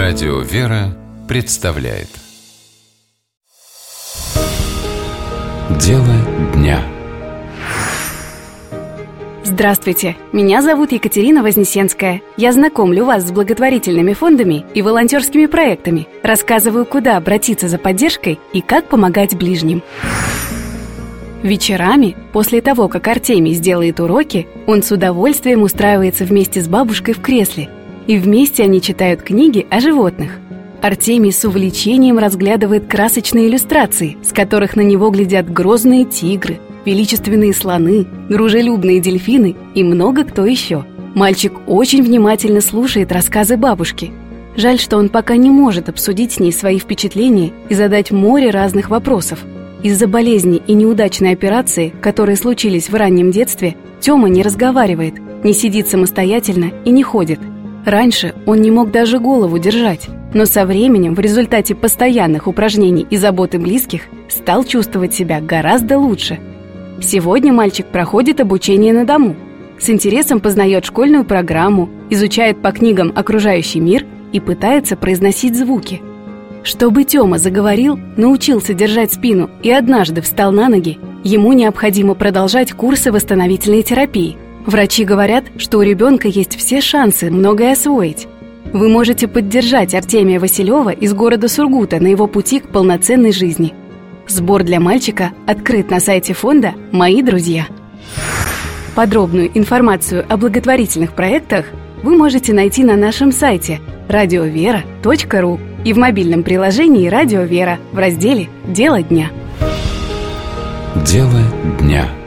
Радио «Вера» представляет Дело дня. Здравствуйте, меня зовут Екатерина Вознесенская. Я знакомлю вас с благотворительными фондами и волонтерскими проектами, рассказываю, куда обратиться за поддержкой и как помогать ближним. Вечерами, после того, как Артемий сделает уроки, он с удовольствием устраивается вместе с бабушкой в кресле, и вместе они читают книги о животных. Артемий с увлечением разглядывает красочные иллюстрации, с которых на него глядят грозные тигры, величественные слоны, дружелюбные дельфины и много кто еще. Мальчик очень внимательно слушает рассказы бабушки. Жаль, что он пока не может обсудить с ней свои впечатления и задать море разных вопросов. Из-за болезни и неудачной операции, которые случились в раннем детстве, Тёма не разговаривает, не сидит самостоятельно и не ходит. Раньше он не мог даже голову держать, но со временем, в результате постоянных упражнений и заботы близких, стал чувствовать себя гораздо лучше. Сегодня мальчик проходит обучение на дому, с интересом познает школьную программу, изучает по книгам окружающий мир и пытается произносить звуки. Чтобы Тёма заговорил, научился держать спину и однажды встал на ноги, ему необходимо продолжать курсы восстановительной терапии. Врачи говорят, что у ребенка есть все шансы многое освоить. Вы можете поддержать Артемия Василева из города Сургута на его пути к полноценной жизни. Сбор для мальчика открыт на сайте фонда «Мои друзья». Подробную информацию о благотворительных проектах вы можете найти на нашем сайте radiovera.ru и в мобильном приложении «Радио Вера» в разделе «Дело дня». Дело дня.